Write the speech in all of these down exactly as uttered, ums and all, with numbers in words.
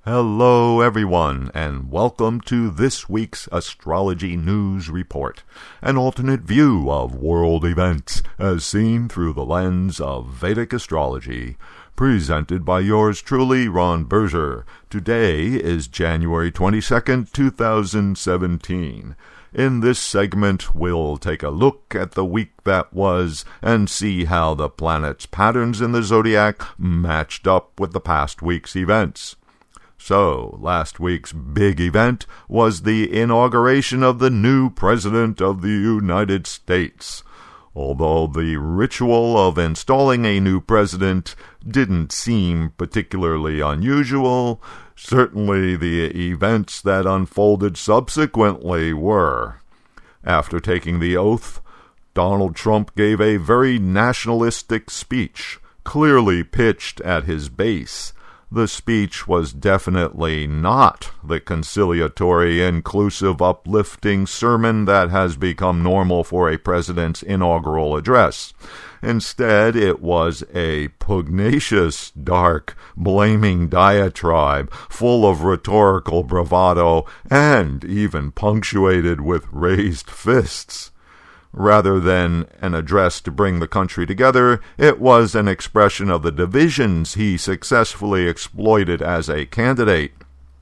Hello, everyone, and welcome to this week's Astrology News Report, an alternate view of world events as seen through the lens of Vedic astrology, presented by yours truly, Ron Berger. Today is January twenty-second, two thousand seventeen. In this segment, we'll take a look at the week that was and see how the planets' patterns in the zodiac matched up with the past week's events. So, last week's big event was the inauguration of the new President of the United States. Although the ritual of installing a new president didn't seem particularly unusual, certainly the events that unfolded subsequently were. After taking the oath, Donald Trump gave a very nationalistic speech, clearly pitched at his base. The speech was definitely not the conciliatory, inclusive, uplifting sermon that has become normal for a president's inaugural address. Instead, it was a pugnacious, dark, blaming diatribe full of rhetorical bravado and even punctuated with raised fists. Rather than an address to bring the country together, it was an expression of the divisions he successfully exploited as a candidate.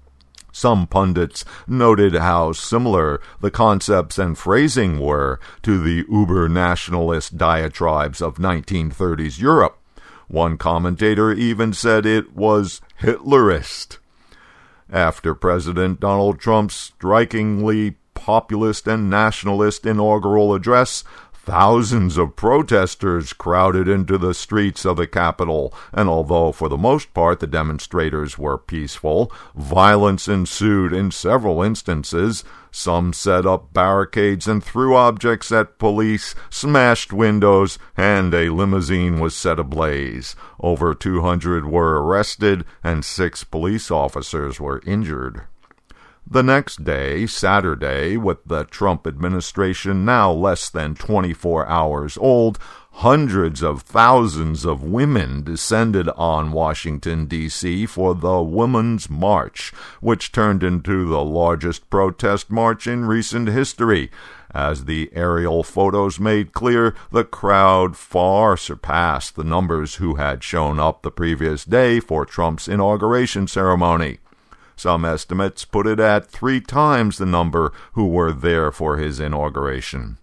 Some pundits noted how similar the concepts and phrasing were to the uber-nationalist diatribes of nineteen thirties Europe. One commentator even said it was Hitlerist. After President Donald Trump's strikingly populist and nationalist inaugural address, thousands of protesters crowded into the streets of the Capitol, and although for the most part the demonstrators were peaceful, violence ensued in several instances. Some set up barricades and threw objects at police, smashed windows, and a limousine was set ablaze. Over two hundred were arrested, and six police officers were injured. The next day, Saturday, with the Trump administration now less than twenty-four hours old, hundreds of thousands of women descended on Washington, D C for the Women's March, which turned into the largest protest march in recent history. As the aerial photos made clear, the crowd far surpassed the numbers who had shown up the previous day for Trump's inauguration ceremony. Some estimates put it at three times the number who were there for his inauguration.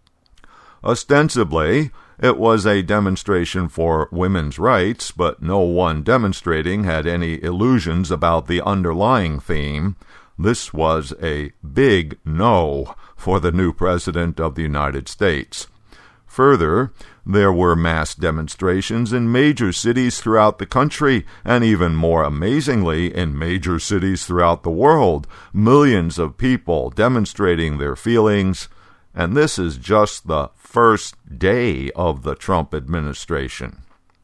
Ostensibly, it was a demonstration for women's rights, but no one demonstrating had any illusions about the underlying theme. This was a big no for the new President of the United States. Further, there were mass demonstrations in major cities throughout the country, and even more amazingly, in major cities throughout the world, millions of people demonstrating their feelings, and this is just the first day of the Trump administration.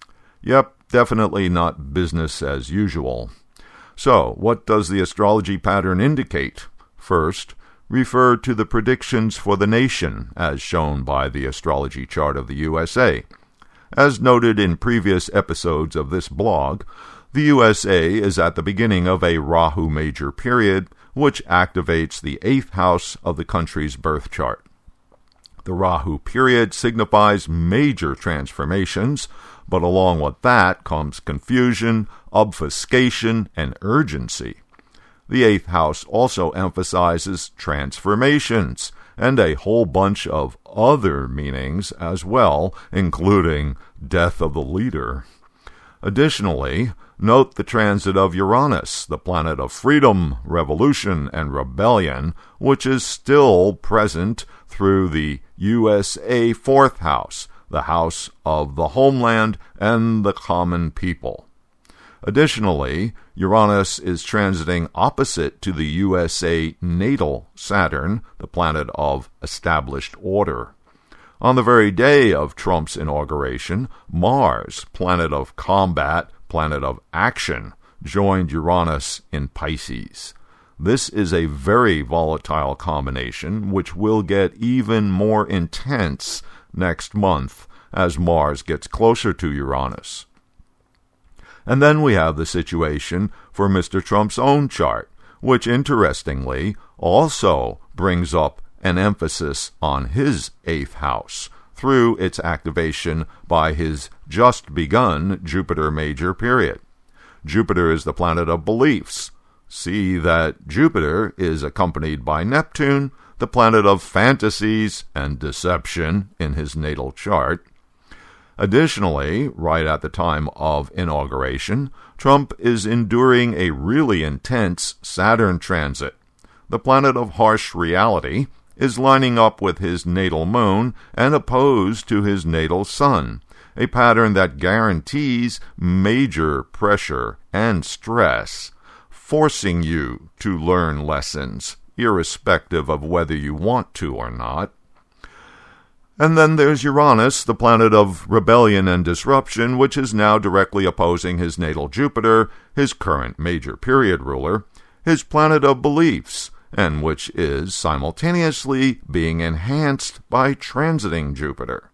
Yep, definitely not business as usual. So, what does the astrology pattern indicate? First, refer to the predictions for the nation, as shown by the astrology chart of the U S A. As noted in previous episodes of this blog, the U S A is at the beginning of a Rahu major period, which activates the eighth house of the country's birth chart. The Rahu period signifies major transformations, but along with that comes confusion, obfuscation, and urgency. The eighth house also emphasizes transformations and a whole bunch of other meanings as well, including death of the leader. Additionally, note the transit of Uranus, the planet of freedom, revolution, and rebellion, which is still present through the U S A fourth house, the house of the homeland and the common people. Additionally, Uranus is transiting opposite to the U S A natal Saturn, the planet of established order. On the very day of Trump's inauguration, Mars, planet of combat, planet of action, joined Uranus in Pisces. This is a very volatile combination, which will get even more intense next month as Mars gets closer to Uranus. And then we have the situation for Mister Trump's own chart, which interestingly also brings up an emphasis on his eighth house through its activation by his just-begun Jupiter major period. Jupiter is the planet of beliefs. See that Jupiter is accompanied by Neptune, the planet of fantasies and deception in his natal chart. Additionally, right at the time of inauguration, Trump is enduring a really intense Saturn transit. The planet of harsh reality is lining up with his natal moon and opposed to his natal sun, a pattern that guarantees major pressure and stress, forcing you to learn lessons, irrespective of whether you want to or not. And then there's Uranus, the planet of rebellion and disruption, which is now directly opposing his natal Jupiter, his current major period ruler, his planet of beliefs, and which is simultaneously being enhanced by transiting Jupiter.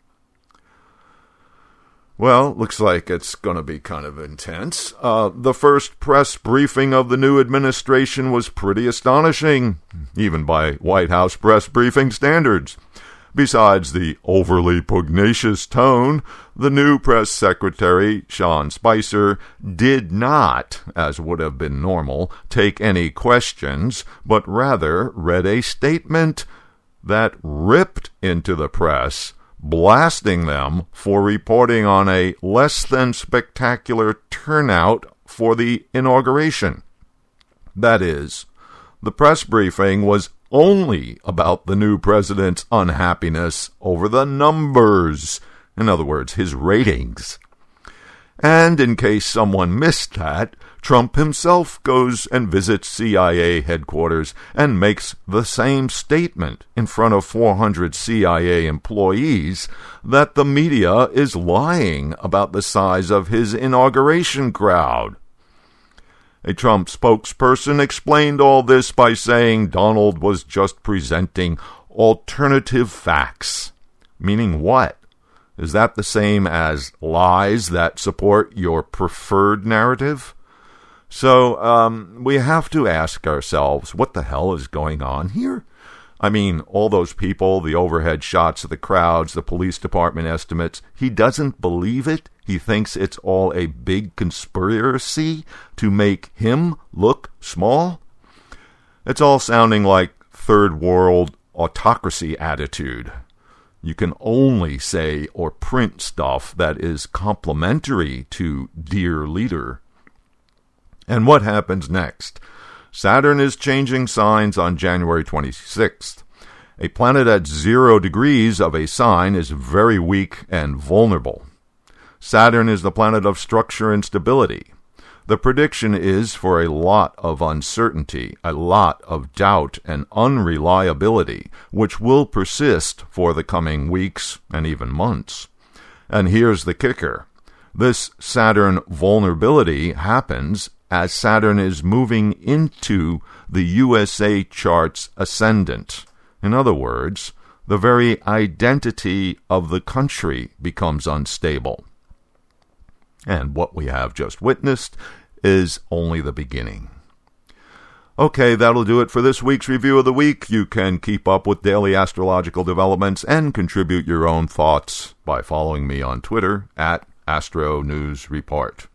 Well, looks like it's going to be kind of intense. Uh, the first press briefing of the new administration was pretty astonishing, even by White House press briefing standards. Besides the overly pugnacious tone, the new press secretary, Sean Spicer, did not, as would have been normal, take any questions, but rather read a statement that ripped into the press, blasting them for reporting on a less than spectacular turnout for the inauguration. That is, the press briefing was only about the new president's unhappiness over the numbers, in other words, his ratings. And in case someone missed that, Trump himself goes and visits C I A headquarters and makes the same statement in front of four hundred C I A employees that the media is lying about the size of his inauguration crowd. A Trump spokesperson explained all this by saying Donald was just presenting alternative facts. Meaning what? Is that the same as lies that support your preferred narrative? So um, we have to ask ourselves, what the hell is going on here? I mean, all those people, the overhead shots of the crowds, the police department estimates, he doesn't believe it. He thinks it's all a big conspiracy to make him look small. It's all sounding like third world autocracy attitude. You can only say or print stuff that is complimentary to dear leader. And what happens next? Saturn is changing signs on January twenty-sixth. A planet at zero degrees of a sign is very weak and vulnerable. Saturn is the planet of structure and stability. The prediction is for a lot of uncertainty, a lot of doubt and unreliability, which will persist for the coming weeks and even months. And here's the kicker. This Saturn vulnerability happens as Saturn is moving into the U S A chart's ascendant. In other words, the very identity of the country becomes unstable. And what we have just witnessed is only the beginning. Okay, that'll do it for this week's Review of the Week. You can keep up with daily astrological developments and contribute your own thoughts by following me on Twitter at Astro News Report.